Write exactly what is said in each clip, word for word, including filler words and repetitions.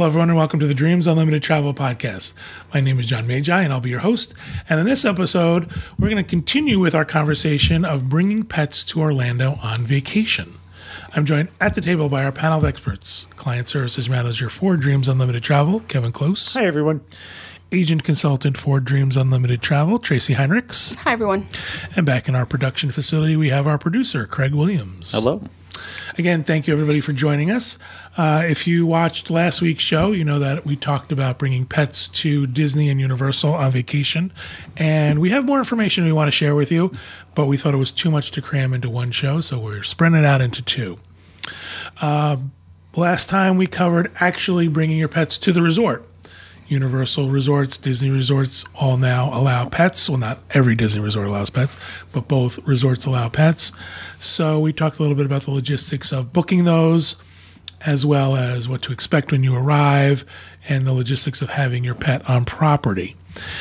Hello, everyone, and welcome to the Dreams Unlimited Travel Podcast. My name is John Magi, and I'll be your host. And in this episode, we're going to continue with our conversation of bringing pets to Orlando on vacation. I'm joined at the table by our panel of experts, Client Services Manager for Dreams Unlimited Travel, Kevin Close. Hi, everyone. Agent Consultant for Dreams Unlimited Travel, Tracy Heinrichs. Hi, everyone. And back in our production facility, we have our producer, Craig Williams. Hello. Again, thank you, everybody, for joining us. Uh, if you watched last week's show, you know that we talked about bringing pets to Disney and Universal on vacation. And we have more information we want to share with you, but we thought it was too much to cram into one show, so we're spreading it out into two. Uh, last time we covered actually bringing your pets to the resort. Universal resorts, Disney resorts all now allow pets. Well, not every Disney resort allows pets, but both resorts allow pets. So we talked a little bit about the logistics of booking those, as well as what to expect when you arrive and the logistics of having your pet on property.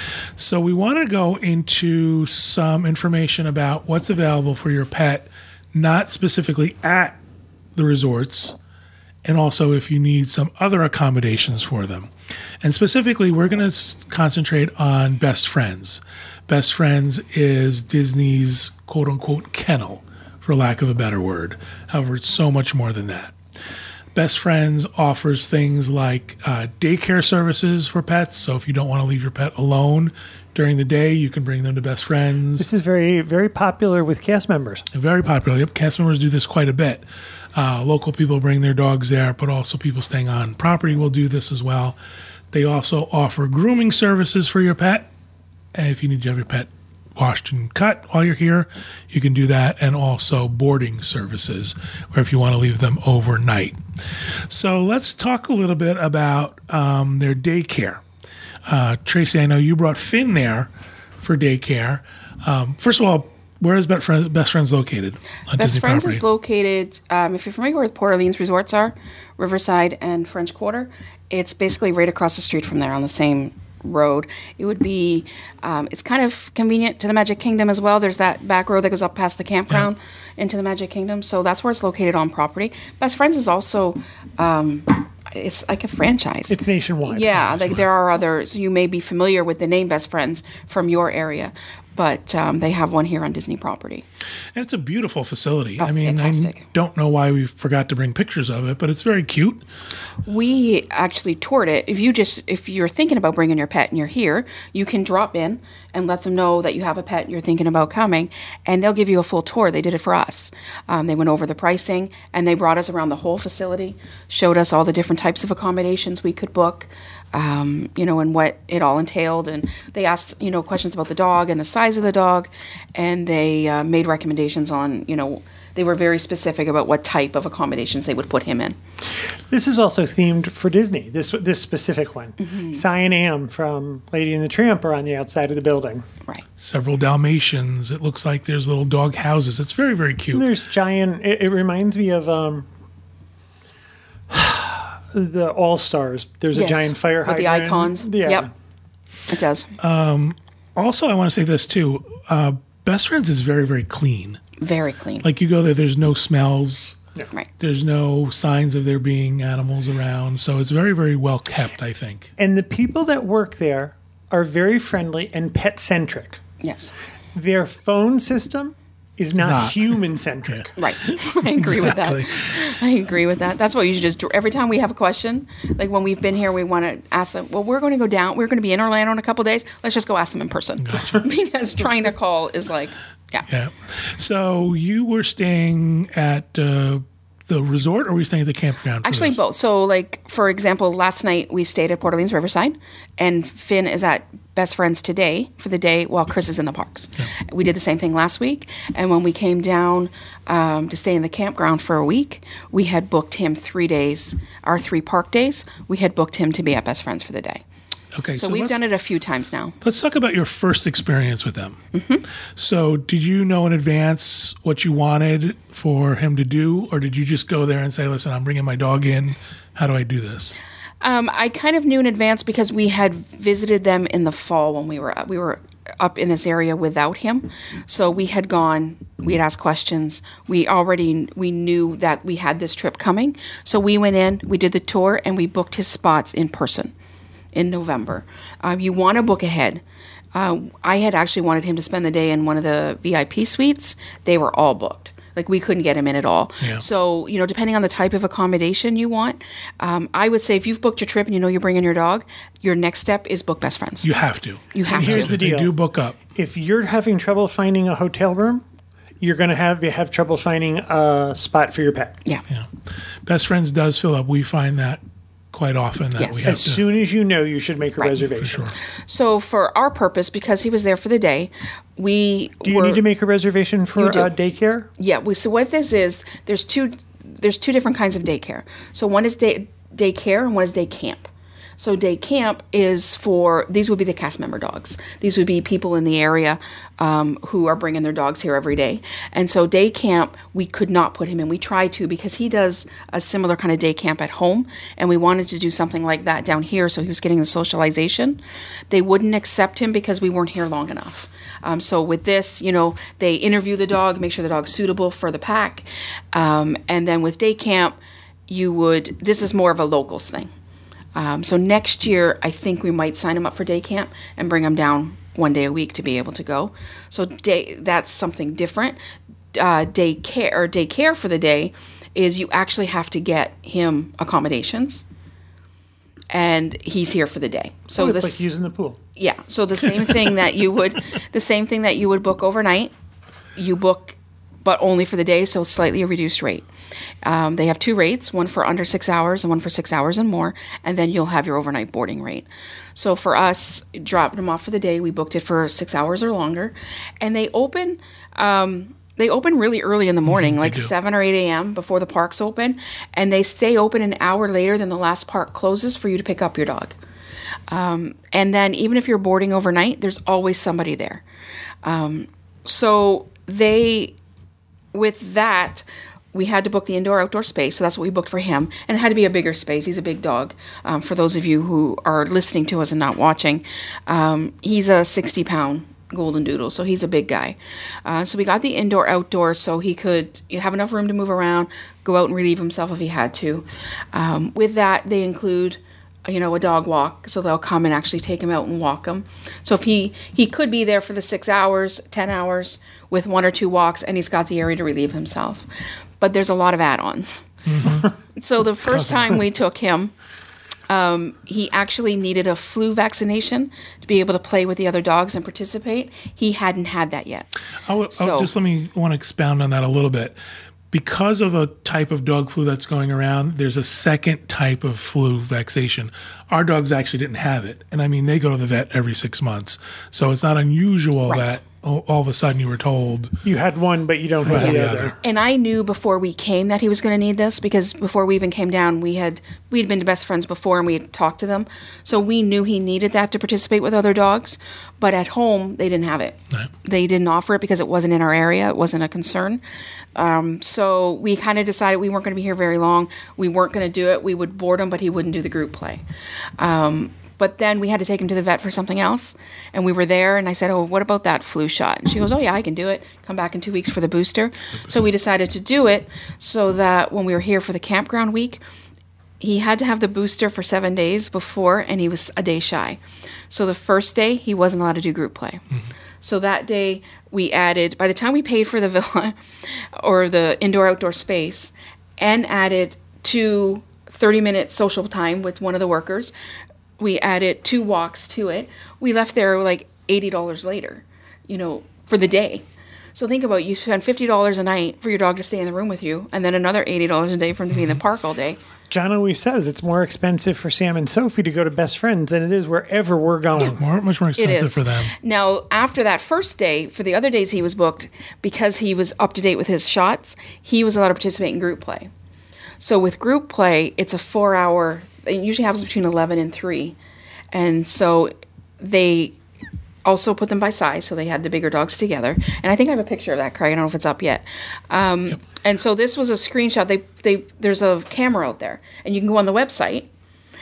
So we want to go into some information about what's available for your pet, not specifically at the resorts, and also if you need some other accommodations for them. And specifically, we're going to concentrate on Best Friends. Best Friends is Disney's quote-unquote kennel, for lack of a better word. However, it's so much more than that. Best Friends offers things like uh, daycare services for pets. So if you don't want to leave your pet alone during the day, you can bring them to Best Friends. This is very, very popular with cast members. Very popular. Yep, cast members do this quite a bit. Uh, local people bring their dogs there, but also people staying on property will do this as well. They also offer grooming services for your pet. And if you need to have your pet washed and cut while you're here, you can do that. And also boarding services, where if you want to leave them overnight. So let's talk a little bit about um, their daycare. Uh, Tracy, I know you brought Finn there for daycare. Um, first of all, where is Best Friends, Best Friends located on Best Disney Friends property? is located, um, if you're familiar where Port Orleans resorts are, Riverside and French Quarter, it's basically right across the street from there on the same road. It would be, um, it's kind of convenient to the Magic Kingdom as well. There's that back road that goes up past the campground yeah. into the Magic Kingdom. So that's where it's located on property. Best Friends is also, um, it's like a franchise. It's nationwide. Yeah, like there are others. You may be familiar with the name Best Friends from your area, but um, they have one here on Disney property. And it's a beautiful facility. Oh, I mean, fantastic. I don't know why we forgot to bring pictures of it, but it's very cute. We actually toured it. If you just, if you're thinking about bringing your pet and you're here, you can drop in and let them know that you have a pet and you're thinking about coming, and they'll give you a full tour. They did it for us. Um, they went over the pricing, and they brought us around the whole facility, showed us all the different types of accommodations we could book. Um, you know, and what it all entailed. And they asked, you know, questions about the dog and the size of the dog, and they uh, made recommendations on, you know, they were very specific about what type of accommodations they would put him in. This is also themed for Disney, this this specific one. Mm-hmm. Cyan Am from Lady and the Tramp are on the outside of the building. Right. Several Dalmatians. It looks like there's little dog houses. It's very, very cute. And there's giant, it, it reminds me of... Um, the All-Stars. There's yes. a giant fire hydrant. With the icons. Yeah. Yep. It does. Um, also, I want to say this, too. Uh, Best Friends is very, very clean. Very clean. Like, you go there, there's no smells. Yeah. Right. There's no signs of there being animals around. So it's very, very well kept, I think. And the people that work there are very friendly and pet-centric. Yes. Their phone system is not, Not. human-centric. Right. I agree with Exactly. that. I agree with that. That's what you should just do. Every time we have a question, like when we've been here, we want to ask them, well, we're going to go down. We're going to be in Orlando in a couple of days. Let's just go ask them in person. Gotcha. Because trying to call is like, yeah. Yeah. So you were staying at uh, the resort, or were you staying at the campground? for Actually, this? both. So, like, for example, last night we stayed at Port Orleans Riverside, and Finn is at Best Friends today for the day while Chris is in the parks. Yeah. We did the same thing last week, and when we came down um, to stay in the campground for a week, we had booked him three days, our three park days, we had booked him to be at Best Friends for the day. Okay, So, so we've let's- done it a few times now. Let's talk about your first experience with them. Mm-hmm. So, did you know in advance what you wanted for him to do, or did you just go there and say, listen, I'm bringing my dog in. How do I do this? Um, I kind of knew in advance because we had visited them in the fall when we were we were up in this area without him. So we had gone, we had asked questions. We already, we knew that we had this trip coming. So we went in, we did the tour, and we booked his spots in person in November. Um, you want to book ahead. Uh, I had actually wanted him to spend the day in one of the V I P suites. They were all booked. Like, we couldn't get him in at all. Yeah. So, you know, depending on the type of accommodation you want, um, I would say if you've booked your trip and you know you're bringing your dog, your next step is book Best Friends. You have to. You have And here's to. the deal. They do book up. If you're having trouble finding a hotel room, you're going to have have trouble finding a spot for your pet. Yeah. Yeah. Best Friends does fill up. We find that quite often that Yes. we have As to. soon as you know, you should make a Right. reservation. For sure. So for our purpose, because he was there for the day, we Do you were, need to make a reservation for You do. uh, daycare? Yeah, we, so what this is, there's two there's two different kinds of daycare. So one is day daycare and one is day camp. So day camp is for, these would be the cast member dogs. These would be people in the area um, who are bringing their dogs here every day. And so day camp, we could not put him in. We tried to because he does a similar kind of day camp at home, and we wanted to do something like that down here so he was getting the socialization. They wouldn't accept him because we weren't here long enough. Um, so with this, you know, they interview the dog, make sure the dog's suitable for the pack. Um, and then with day camp, you would, this is more of a locals thing. Um, so next year, I think we might sign him up for day camp and bring him down one day a week to be able to go. So day, that's something different. Uh, day care or day care for the day is you actually have to get him accommodations, and he's here for the day. So So it's this, like using the pool. yeah. So the same thing that you would, the same thing that you would book overnight, you book, but only for the day. So slightly a reduced rate. Um, they have two rates, one for under six hours and one for six hours and more, and then you'll have your overnight boarding rate. So for us, dropped them off for the day. We booked it for six hours or longer, and they open. Um, they open really early in the morning, like do. seven or eight a.m. before the parks open, and they stay open an hour later than the last park closes for you to pick up your dog. Um, and then even if you're boarding overnight, there's always somebody there. Um, so they, with that, we had to book the indoor-outdoor space, so that's what we booked for him. And it had to be a bigger space. He's a big dog. Um, for those of you who are listening to us and not watching, um, he's a sixty-pound golden doodle, so he's a big guy. Uh, so we got the indoor-outdoor so he could have enough room to move around, go out and relieve himself if he had to. Um, with that, they include, you know, a dog walk, so they'll come and actually take him out and walk him. So if he, he could be there for the six hours, ten hours with one or two walks, and he's got the area to relieve himself. But there's a lot of add-ons. Mm-hmm. So the first time we took him, um, he actually needed a flu vaccination to be able to play with the other dogs and participate. He hadn't had that yet. Oh, So- just let me want to expound on that a little bit. Because of a type of dog flu that's going around, there's a second type of flu vaccination. Our dogs actually didn't have it. And I mean, they go to the vet every six months. So it's not unusual Right. that all, all of a sudden you were told, You had one, but you don't have Right, the the other. other. And I knew before we came that he was going to need this because before we even came down, we had we'd been to Best Friends before and we had talked to them, so we knew he needed that to participate with other dogs. But at home, they didn't have it. No. They didn't offer it because it wasn't in our area. It wasn't a concern. Um, so we kind of decided we weren't going to be here very long. We weren't going to do it. We would board him, but he wouldn't do the group play. Um, But then we had to take him to the vet for something else. And we were there, and I said, oh, what about that flu shot? And she goes, oh, yeah, I can do it. Come back in two weeks for the booster. So we decided to do it so that when we were here for the campground week, he had to have the booster for seven days before, and he was a day shy. So the first day, he wasn't allowed to do group play. Mm-hmm. So that day, we added, by the time we paid for the villa or the indoor-outdoor space, and added two thirty-minute social time with one of the workers, we added two walks to it. We left there like eighty dollars later, you know, for the day. So think about it. You spend fifty dollars a night for your dog to stay in the room with you, and then another eighty dollars a day for him to be in the park all day. John always says it's more expensive for Sam and Sophie to go to Best Friends than it is wherever we're going. more, much more It expensive is. for them. Now, after that first day, for the other days he was booked, because he was up to date with his shots, he was allowed to participate in group play. So with group play, it's a four-hour, it usually happens between eleven and three. And so they also put them by size, so they had the bigger dogs together. And I think I have a picture of that, Craig. I don't know if it's up yet. Um, Yep. And so this was a screenshot. They, they, there's a camera out there, and you can go on the website,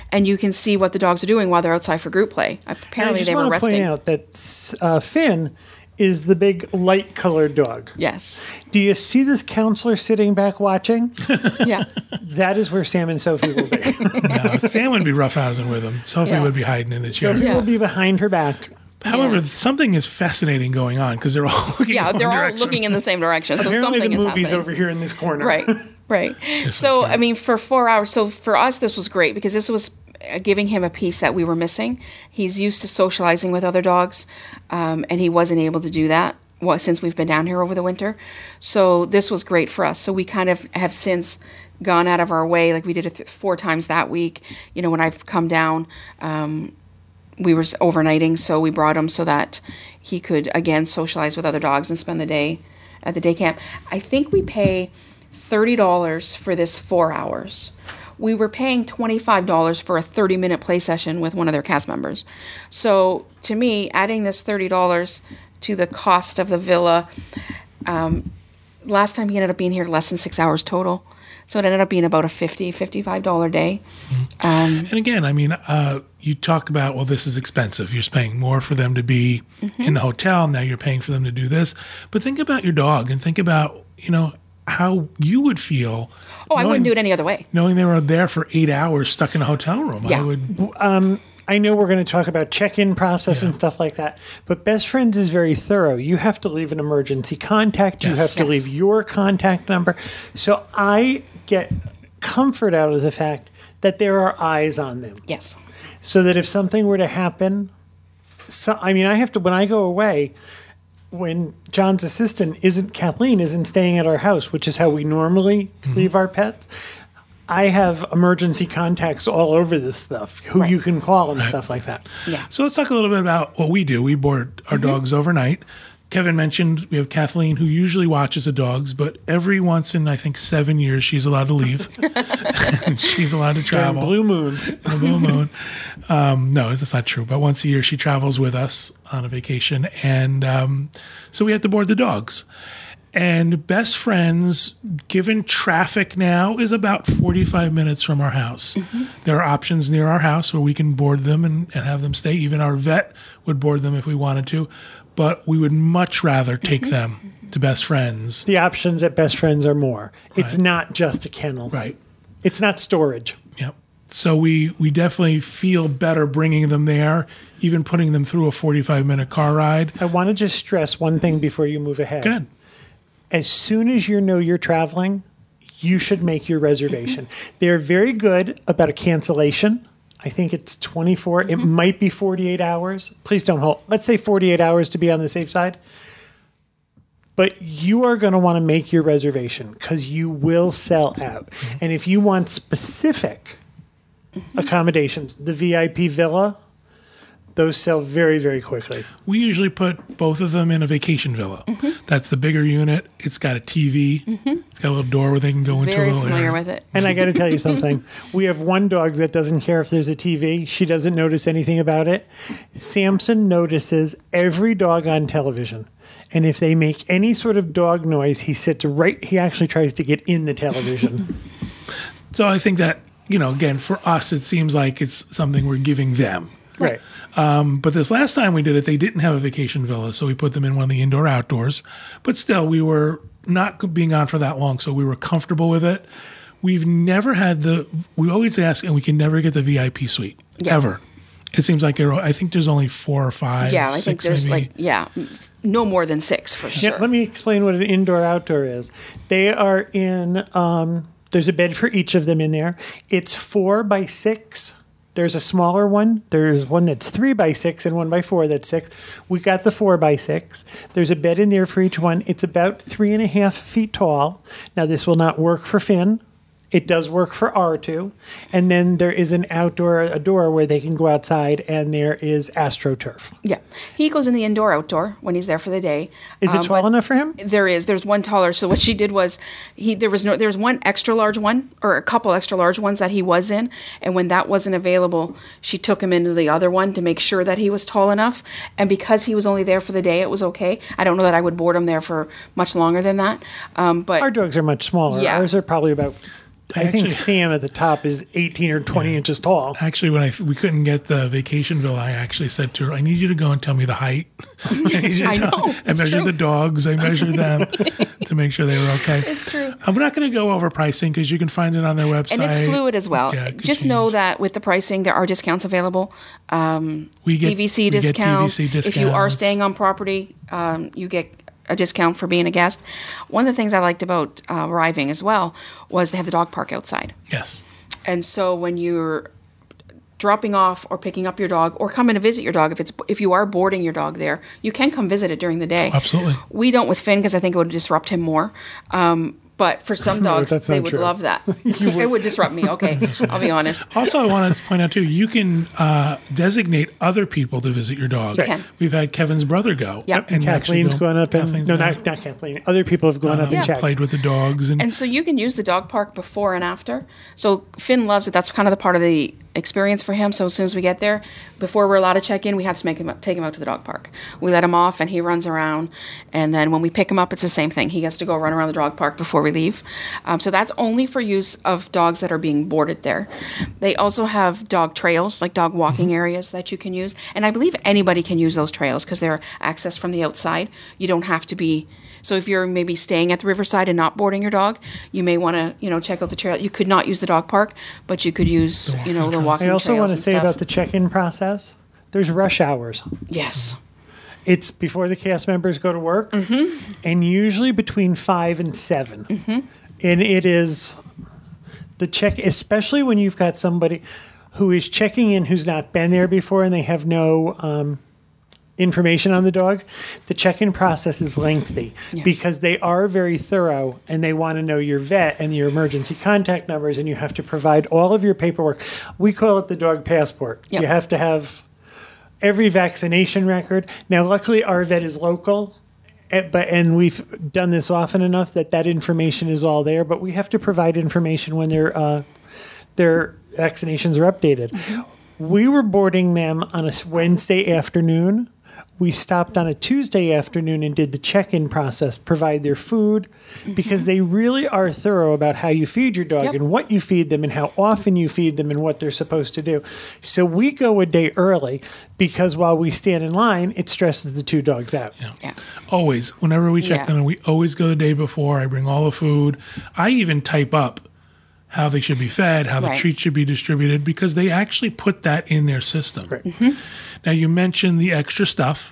and you can see what the dogs are doing while they're outside for group play. And Apparently, I just they were want to resting. point out that uh, Finn is the big light-colored dog. Yes. Do you see this counselor sitting back watching? Yeah. That is where Sam and Sophie will be. No, Sam would be roughhousing with him. Sophie Yeah. would be hiding in the chair. Sophie Yeah. will be behind her back. However, Yeah. something is fascinating going on because they're all looking Yeah, in one they're all direction. looking in the same direction. So Apparently, something the is movie's happening. over here in this corner. Right, right. So, I mean, for four hours, so for us, this was great because this was uh, giving him a piece that we were missing. He's used to socializing with other dogs, um, and he wasn't able to do that well, since we've been down here over the winter. So, this was great for us. So, we kind of have since gone out of our way. Like, we did it th- four times that week. You know, when I've come down, um, we were overnighting, so we brought him so that he could, again, socialize with other dogs and spend the day at the day camp. I think we pay thirty dollars for this four hours. We were paying twenty-five dollars for a thirty-minute play session with one of their cast members. So to me, adding this thirty dollars to the cost of the villa, um, last time he ended up being here less than six hours total. So it ended up being about a fifty dollars, fifty-five dollars day. Um, And again, I mean, uh, you talk about, well, this is expensive. You're paying more for them to be Mm-hmm. in the hotel. Now you're paying for them to do this. But think about your dog and think about, you know, how you would feel. oh, I knowing- wouldn't do it any other way. Knowing they were there for eight hours stuck in a hotel room. I Yeah. would. I know we're going to talk about check-in process and stuff like that, but Best Friends is very thorough. You have to leave an emergency contact. You Yes. have to Yes. leave your contact number. So I get comfort out of the fact that there are eyes on them. Yes. So that if something were to happen, so I mean, I have to when I go away. When John's assistant isn't Kathleen isn't staying at our house, which is how we normally leave our pets. I have emergency contacts all over this stuff, who Right. you can call and stuff like that. Yeah. So let's talk a little bit about what we do. We board our dogs overnight. Kevin mentioned we have Kathleen, who usually watches the dogs, but every once in, I think, seven years, she's allowed to leave. And she's allowed to During travel. blue moons. The blue moon. Um, no, that's not true. But once a year, she travels with us on a vacation. And um, so we have to board the dogs. And Best Friends, given traffic now, is about forty-five minutes from our house. There are options near our house where we can board them and, and have them stay. Even our vet would board them if we wanted to. But we would much rather take them to Best Friends. The options at Best Friends are more. It's Right. not just a kennel. Right. It's not storage. Yep. So we, we definitely feel better bringing them there, even putting them through a forty-five minute car ride. I want to just stress one thing before you move ahead. Good. As soon as you know you're traveling, you should make your reservation. They're very good about a cancellation. I think it's twenty-four. It might be forty-eight hours. Please don't hold. Let's say forty-eight hours to be on the safe side. But you are going to want to make your reservation because you will sell out. And if you want specific accommodations, the V I P villa, those sell very, very quickly. We usually put both of them in a vacation villa. That's the bigger unit. It's got a T V. It's got a little door where they can go into a Very little familiar area. with it. And I got to tell you something. We have one dog that doesn't care if there's a T V. She doesn't notice anything about it. Samson notices every dog on television. And if they make any sort of dog noise, he sits right, he actually tries to get in the television. So I think that, you know, again, for us, it seems like it's something we're giving them. Right. But this last time we did it, they didn't have a vacation villa, so we put them in one of the indoor outdoors. But still, we were not being on for that long, so we were comfortable with it. We've never had the, we always ask, and we can never get the V I P suite, Yeah. ever. It seems like, there are- I think there's only four or five, Yeah, I think six there's maybe. like, yeah, no more than six for sure. Yeah, let me explain what an indoor outdoor is. They are in, um, there's a bed for each of them in there. It's four by six. There's a smaller one. There's one that's three by six and one by four that's six. We got the four by six. There's a bed in there for each one. It's about three and a half feet tall. Now, this will not work for Finn. It does work for R two. And then there is an outdoor, a door where they can go outside, and there is AstroTurf. Yeah, he goes in the indoor outdoor when he's there for the day. Is it Um, tall but enough for him? There is. There's one taller. So what she did was, he there was no there was one extra large one or a couple extra large ones that he was in, and when that wasn't available, she took him into the other one to make sure that he was tall enough. And because he was only there for the day, it was okay. I don't know that I would board him there for much longer than that. Um, but Our dogs are much smaller. Yeah. Ours are probably about I think Actually- Sam at the top is eighteen or twenty inches tall. Actually, when I we couldn't get the vacation villa, I actually said to her, "I need you to go and tell me the height." I, need you to I tell- know, I it's measured true. the dogs. I measured them to make sure they were okay. It's true. I'm not going to go over pricing because you can find it on their website. And it's fluid as well. Yeah, it could Just know change. that with the pricing, there are discounts available. Um, We get- D V C we get discounts. D V C If you are discounts. staying on property, um, you get a discount for being a guest. One of the things I liked about uh, arriving as well was they have the dog park outside. Yes. And so when you're dropping off or picking up your dog or coming to visit your dog, if it's if you are boarding your dog there, you can come visit it during the day. Absolutely. We don't with Finn because I think it would disrupt him more. Um, but for some dogs, that's they not would true. love that. It would disrupt me. Okay, I'll be honest. Also, I want to point out too, you can uh, designate other people to visit your dog. You can. We've had Kevin's brother go. Yep. and actually Kathleen's go- gone up and Kathleen's no, gone not, not Kathleen. Other people have gone up up, and checked. played with the dogs, and, And so you can use the dog park before and after. So Finn loves it. That's kind of the part of the experience for him. So as soon as we get there, before we're allowed to check in, we have to make him take him out to the dog park. We let him off, and he runs around. And then when we pick him up, it's the same thing. He gets to go run around the dog park before we leave. Um, so that's only for use of dogs that are being boarded there. They also have dog trails, like dog walking areas that you can use. And I believe anybody can use those trails because they're accessed from the outside. You don't have to be. So if you're maybe staying at the riverside and not boarding your dog, you may want to, you know, check out the trail. You could not use the dog park, but you could use, you know, the trails. walking I also trails want to and say stuff. about the check-in process. There's rush hours. Yes. It's before the cast members go to work, Mm-hmm. and usually between five and seven. Mm-hmm. And it is the check, especially when you've got somebody who is checking in who's not been there before and they have no um, information on the dog. The check-in process is lengthy Yeah. because they are very thorough and they want to know your vet and your emergency contact numbers, and you have to provide all of your paperwork. We call it the dog passport. Yep. You have to have every vaccination record. Now, luckily, our vet is local, eh, but and we've done this often enough that that information is all there. But we have to provide information when their uh, their vaccinations are updated. We were boarding them on a Wednesday afternoon. We stopped on a Tuesday afternoon and did the check-in process, provide their food, because they really are thorough about how you feed your dog Yep. and what you feed them and how often you feed them and what they're supposed to do. So we go a day early because while we stand in line, it stresses the two dogs out. Yeah. always, whenever we check Yeah. them, and we always go the day before. I bring all the food. I even type up how they should be fed, how the Right. treats should be distributed, because they actually put that in their system. Mm-hmm. Now, you mentioned the extra stuff.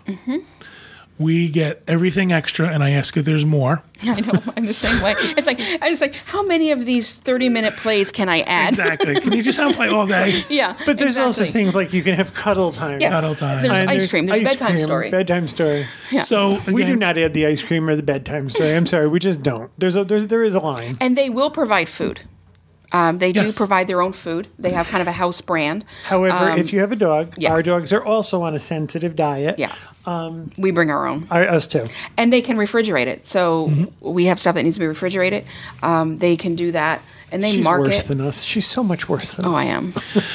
We get everything extra, and I ask if there's more. I know. I'm the same way. It's like, I was like, how many of these thirty minute plays can I add? Exactly. Can you just have them play all day? Yeah. But there's also exactly. things like you can have cuddle time. Yes. Cuddle time. There's And ice cream. There's a ice bedtime cream, story. Bedtime story. Yeah. So We do again, not add the ice cream or the bedtime story. I'm sorry, we just don't. There's a there's, there is a line. And they will provide food. Um, they do Yes. provide their own food. They have kind of a house brand. However, Um, if you have a dog, yeah. our dogs are also on a sensitive diet. Yeah. Um, we bring our own. Our, us too. And they can refrigerate it. So Mm-hmm. we have stuff that needs to be refrigerated. Um, they can do that. And they She's mark worse it. than us. She's so much worse than Oh, us. I am.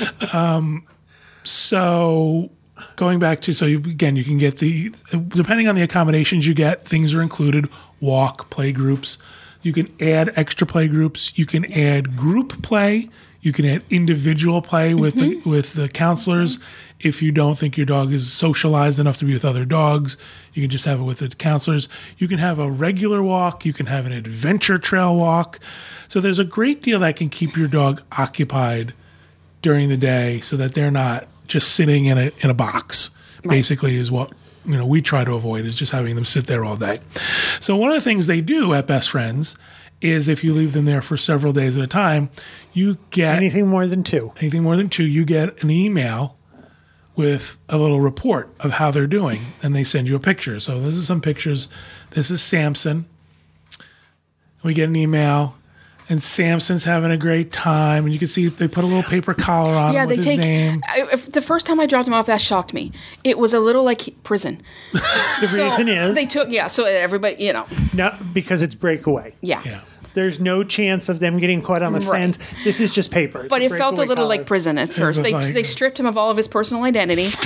So going back to, so you, again, you can get the, depending on the accommodations you get, things are included, walk, play groups. You can add extra play groups. You can add group play. You can add individual play with the, with the counselors. If you don't think your dog is socialized enough to be with other dogs, you can just have it with the counselors. You can have a regular walk. You can have an adventure trail walk. So there's a great deal that can keep your dog occupied during the day so that they're not just sitting in a in a box. Basically is what you know we try to avoid, is just having them sit there all day. So one of the things they do at Best Friends is if you leave them there for several days at a time, you get Anything more than two. anything more than two, you get an email with a little report of how they're doing, and they send you a picture. So this is some pictures. This is Samson. We get an email, and Samson's having a great time, and you can see they put a little paper collar on Yeah, him they with take. his name. I, if, the first time I dropped him off, that shocked me. It was a little like prison. The So reason is they took. Yeah, so everybody, you know, not because it's breakaway. yeah. Yeah. There's no chance of them getting caught on the Right. fence. This is just paper. It's But a it felt a breakaway little collar. like prison at first. was They like- they stripped him of all of his personal identity.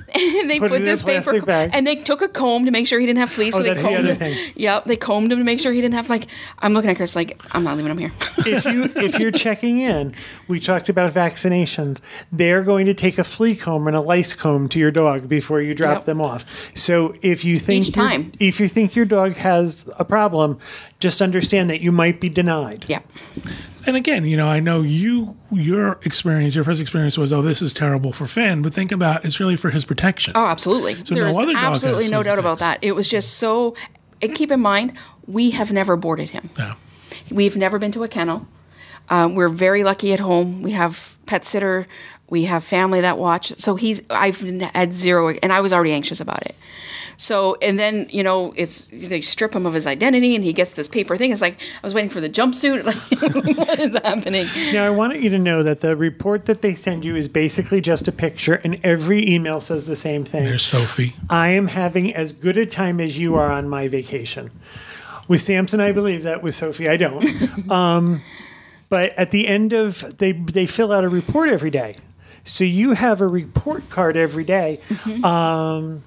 and they Put it put in a this paper, plastic bag. and they took a comb to make sure he didn't have fleas. Oh, so they that's the combed other him. thing. Yep, they combed him to make sure he didn't have like. I'm looking at Chris like I'm not leaving him here. if you if you're checking in, we talked about vaccinations. They're going to take a flea comb and a lice comb to your dog before you drop Yep. them off. So if you think Each your- time. if you think your dog has a problem, just understand that you might be denied. Yeah. And again, you know, I know you, your experience, your first experience was, oh, this is terrible for Finn, but think about it's really for his protection. Oh, absolutely. So no There's other dog absolutely has no doubt flea about ticks. that. It was just so. And keep in mind, we have never boarded him. No. We've never been to a kennel. Um, we're very lucky at home. We have pet sitter. We have family that watch. So he's. I've had zero, and I was already anxious about it. So and then you know it's they strip him of his identity, and he gets this paper thing. It's like I was waiting for the jumpsuit. Like what is happening? Now, I want you to know that the report that they send you is basically just a picture, and every email says the same thing. There's Sophie. I am having as good a time as you are on my vacation. With Samson, I believe that. With Sophie, I don't. um, but at the end of they they fill out a report every day, so you have a report card every day. Um,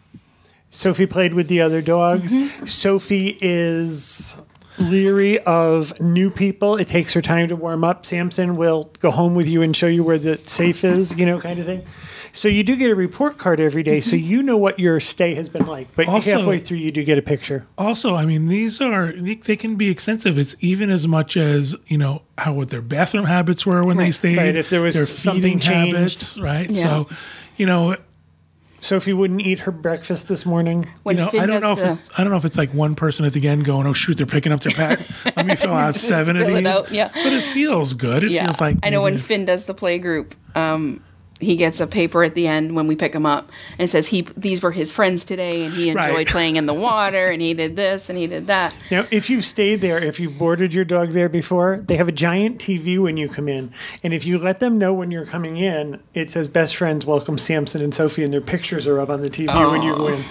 Sophie played with the other dogs. Sophie is leery of new people. It takes her time to warm up. Samson will go home with you and show you where the safe is, you know, kind of thing. So you do get a report card every day, so you know what your stay has been like. But Also- halfway through, you do get a picture. Also, I mean, these are, they can be extensive. It's even as much as, you know, how what their bathroom habits were when they stayed. Right, if there was their something feeding changed. habits, right? Yeah. So, you know, Sophie wouldn't eat her breakfast this morning. When you know, Finn I don't does know if the- it's, I don't know if it's like one person at the end going, "Oh shoot, they're picking up their pet. Let me fill out seven of Fill it these." out, yeah. But it feels good. It Yeah, feels like I know when maybe- Finn does the play group, um, he gets a paper at the end when we pick him up, and it says he these were his friends today, and he enjoyed Right. playing in the water, and he did this, and he did that. Now, if you've stayed there, if you've boarded your dog there before, they have a giant T V when you come in. And if you let them know when you're coming in, it says best friends welcome Samson and Sophie, and their pictures are up on the T V when you go in.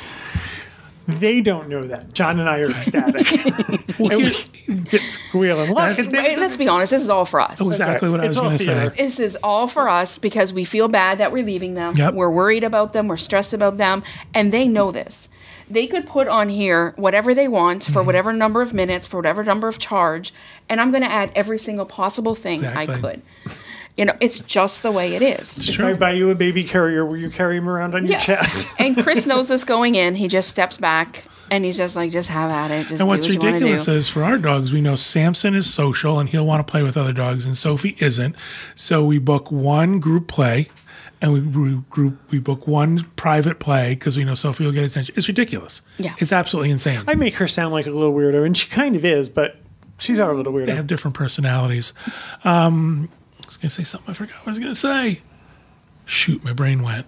They don't know that. John and I are ecstatic. And we get squealing. Look, it's Wait, let's be honest, this is all for us. exactly what I It's was all going to say. theater. This is all for us because we feel bad that we're leaving them. Yep. We're worried about them. We're stressed about them. And they know this. They could put on here whatever they want Mm-hmm. for whatever number of minutes, for whatever number of charge. And I'm going to add every single possible thing I Exactly. could. You know, it's just the way it is. It's If I true. buy you a baby carrier, will you carry him around on your chest? And Chris knows this going in. He just steps back and he's just like, just have at it. Just And what's do what you ridiculous want to do. is for our dogs, we know Samson is social and he'll want to play with other dogs, and Sophie isn't. So we book one group play, and we, we group we book one private play because we know Sophie will get attention. It's ridiculous. Yeah. It's absolutely insane. I make her sound like a little weirdo, and she kind of is, but she's our little They weirdo. have different personalities. Um, I was going to say something. I forgot what I was going to say. Shoot, my brain went.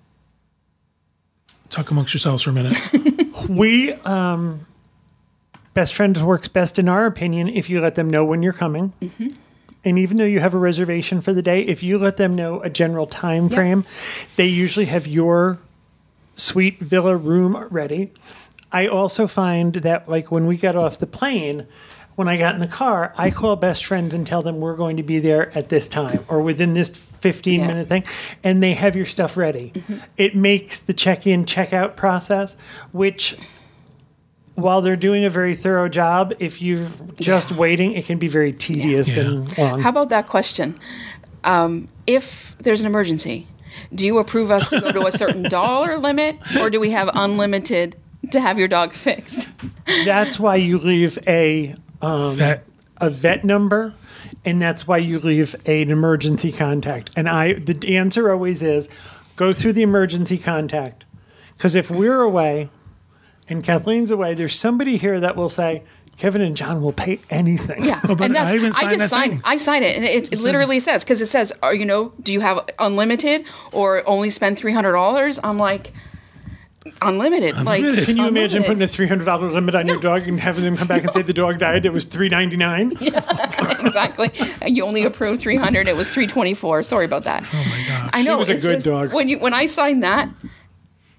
Talk amongst yourselves for a minute. We, um, best friends works best in our opinion if you let them know when you're coming. And even though you have a reservation for the day, if you let them know a general time Yep. frame, they usually have your suite villa room ready. I also find that, like, when we got off the plane, when I got in the car, I call best friends and tell them we're going to be there at this time or within this fifteen Yeah. minute thing, and they have your stuff ready. It makes the check in, check out process, which, while they're doing a very thorough job, if you're just waiting, it can be very tedious Yeah. and long. How about that question? Um, if there's an emergency, do you approve us to go to a certain dollar limit, or do we have unlimited to have your dog fixed? That's why you leave a um, That a vet number, and that's why you leave an emergency contact. And I, the answer always is, go through the emergency contact, because if we're away and Kathleen's away, there's somebody here that will say, Kevin and John will pay anything. Yeah, but and that's, I even I signed just that sign thing. I sign it, and it, it literally says because it says, "Are you know, do you have unlimited or only spend three hundred dollars?" I'm like, unlimited. Like, Unlimited. Can you imagine unlimited. putting a three hundred dollars limit on your dog and having them come back and say the dog died? It was three ninety-nine. Exactly. You only approved three hundred. It was three twenty-four. Sorry about that. oh my gosh. I know was a it's good just- dog. When you when I signed that,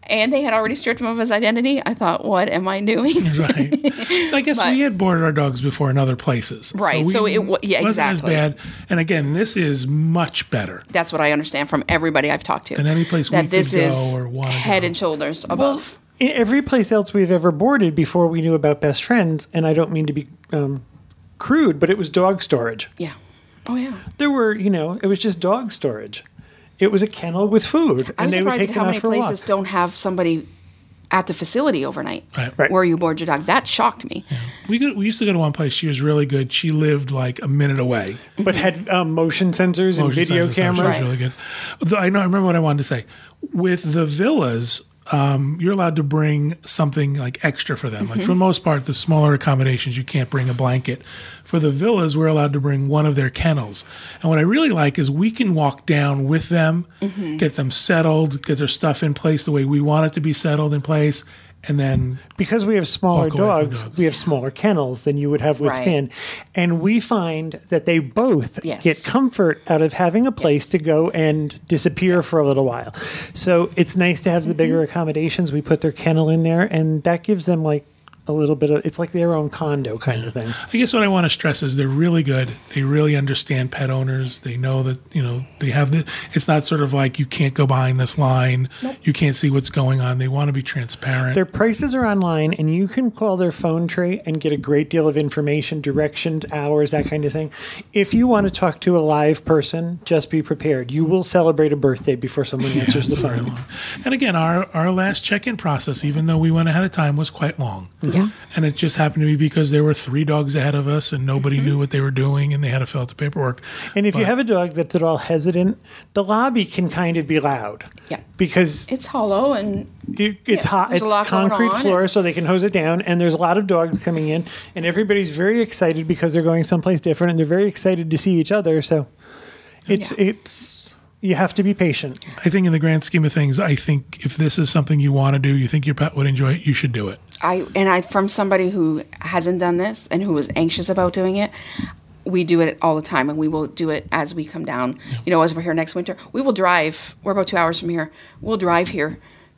and they had already stripped him of his identity. I thought, what am I doing? Right. So I guess But- we had boarded our dogs before in other places. Right. we So it wa- yeah, wasn't exactly. as bad. And again, this is much better That's what I understand from everybody I've talked to. than any place we that could this go is or want to head go. and shoulders above. In every place else we've ever boarded before we knew about Best Friends, and I don't mean to be um, crude, but it was dog storage. Yeah. Oh yeah. There were, you know, it was just dog storage. It was a kennel with food, I'm and they would surprised take at them how out many for a walk. places don't have somebody at the facility overnight Right. Right. where you board your dog. That shocked me. We go, we used to go to one place. She was really good. She lived like a minute away. But had um, motion sensors and Motion video sensors, so cameras. She was Right. really good. Though I know. I remember what I wanted to say. With the villas, um, you're allowed to bring something like extra for them. Mm-hmm. Like for the most part, the smaller accommodations, you can't bring a blanket. For the villas, we're allowed to bring one of their kennels. And what I really like is we can walk down with them, Mm-hmm. get them settled, get their stuff in place the way we want it to be settled in place, and then Because we have smaller Walk away from dogs, dogs. we have smaller kennels than you would have with Right. Finn. And we find that they both Yes. get comfort out of having a place to go and disappear for a little while. So it's nice to have the bigger accommodations. We put their kennel in there, and that gives them like a little bit of, it's like their own condo kind of thing. I guess what I want to stress is they're really good. They really understand pet owners. They know that, you know, they have the, it's not sort of like you can't go behind this line. You can't see what's going on. They want to be transparent. Their prices are online, and you can call their phone tree and get a great deal of information, directions, hours, that kind of thing. If you want to talk to a live person, just be prepared. You will celebrate a birthday before someone answers the Very phone. long. And again, our, our last check-in process, even though we went ahead of time, was quite long. Yeah. And it just happened to be because there were three dogs ahead of us and nobody Mm-hmm. knew what they were doing and they had to fill out the paperwork. And if you But- have a dog that's at all hesitant, the lobby can kind of be loud. Yeah. Because It's hollow and it, it's yeah, hot, there's it's a lot going concrete on. floor, so they can hose it down. And there's a lot of dogs coming in, and everybody's very excited because they're going someplace different, and they're very excited to see each other. So it's Yeah. it's you have to be patient. I think in the grand scheme of things, I think if this is something you want to do, you think your pet would enjoy it, you should do it. I and I from somebody who hasn't done this and who was anxious about doing it. We do it all the time, and we will do it as we come down. You know, as we're here next winter, we will drive. We're about two hours from here. We'll drive here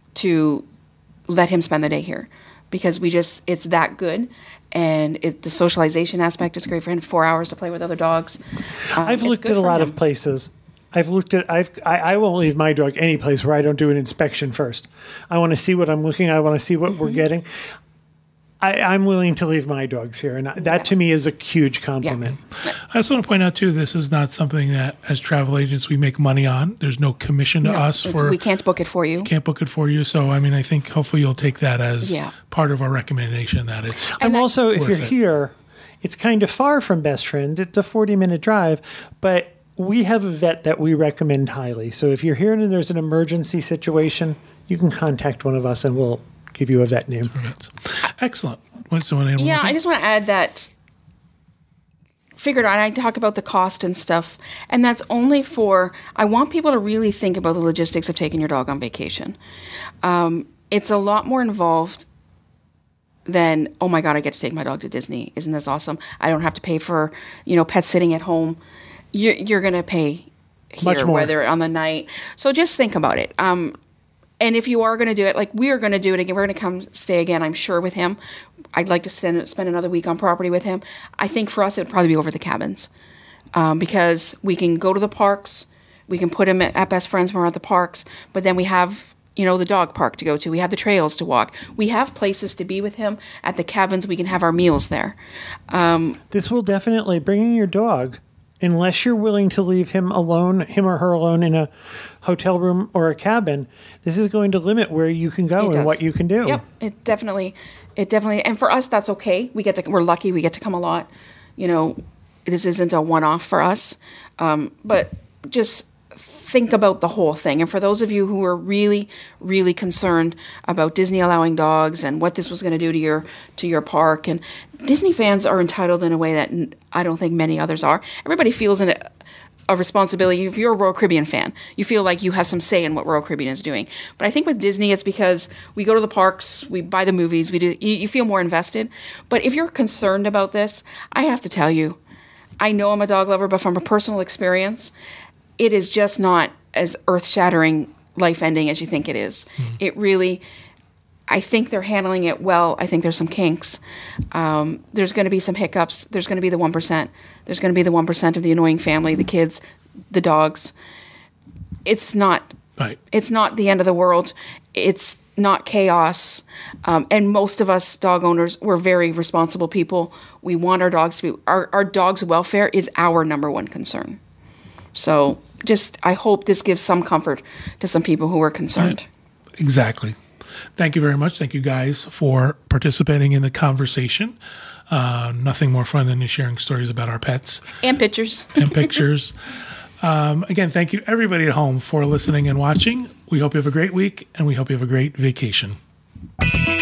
to let him spend the day here because we just it's that good, and it, the socialization aspect is great for him. Four hours to play with other dogs. Um, I've it's looked good at a for lot him. of places. I've looked at. I've. I, I won't leave my dog any place where I don't do an inspection first. I want to see what I'm looking. I want to see what we're getting. I, I'm willing to leave my dogs here, and that to me is a huge compliment. I also want to point out too, this is not something that as travel agents we make money on. There's no commission to No, us it's- for we can't book it for you. can't book it for you. So I mean, I think hopefully you'll take that as Yeah. part of our recommendation that it's And also, if worth you're it. here, it's kind of far from Best Friends. It's a forty minute drive, but we have a vet that we recommend highly. So if you're here and there's an emergency situation, you can contact one of us, and we'll give you a vet name. excellent. What's the one? animal Yeah, looking? I just want to add that figured out I talk about the cost and stuff, and that's only for I want people to really think about the logistics of taking your dog on vacation. Um, it's a lot more involved than oh my god, I get to take my dog to Disney. Isn't this awesome? I don't have to pay for you know pet sitting at home. You're, you're going to pay here, Much more. whether on the night. So just think about it. Um, and if you are going to do it, like we are going to do it again, we're going to come stay again, I'm sure, with him. I'd like to spend, spend another week on property with him. I think for us, it would probably be over the cabins um, because we can go to the parks. We can put him at, at Best Friends when we're at the parks, but then we have, you know, the dog park to go to. We have the trails to walk. We have places to be with him at the cabins. We can have our meals there. Um, This will definitely bringing your dog, unless you're willing to leave him alone, him or her alone in a hotel room or a cabin. This is going to limit where you can go It and does. what you can do. Yep, it definitely, it definitely, and for us, that's okay. We get to, we're lucky. We get to come a lot. You know, this isn't a one-off for us. Um, but just think about the whole thing. And for those of you who are really, really concerned about Disney allowing dogs and what this was going to do to your to your park, and Disney fans are entitled in a way that n- I don't think many others are. Everybody feels an, a responsibility. If you're a Royal Caribbean fan, you feel like you have some say in what Royal Caribbean is doing. But I think with Disney, it's because we go to the parks, we buy the movies, we do. You, you feel more invested. But if you're concerned about this, I have to tell you, I know I'm a dog lover, but from a personal experience, it is just not as earth-shattering life ending as you think it is. Mm-hmm. It really, I think they're handling it well. I think there's some kinks. Um, there's going to be some hiccups. There's going to be the one percent. There's going to be the one percent of the annoying family, the kids, the dogs. It's not, right. It's not the end of the world. It's not chaos. Um, and most of us dog owners, we're very responsible people. We want our dogs to be, our, our dog's welfare is our number one concern. So just, I hope this gives some comfort to some people who are concerned. Right. Exactly. Thank you very much. Thank you guys for participating in the conversation. Uh, nothing more fun than sharing stories about our pets. And pictures. And pictures. Um, again, thank you everybody at home for listening and watching. We hope you have a great week, and we hope you have a great vacation.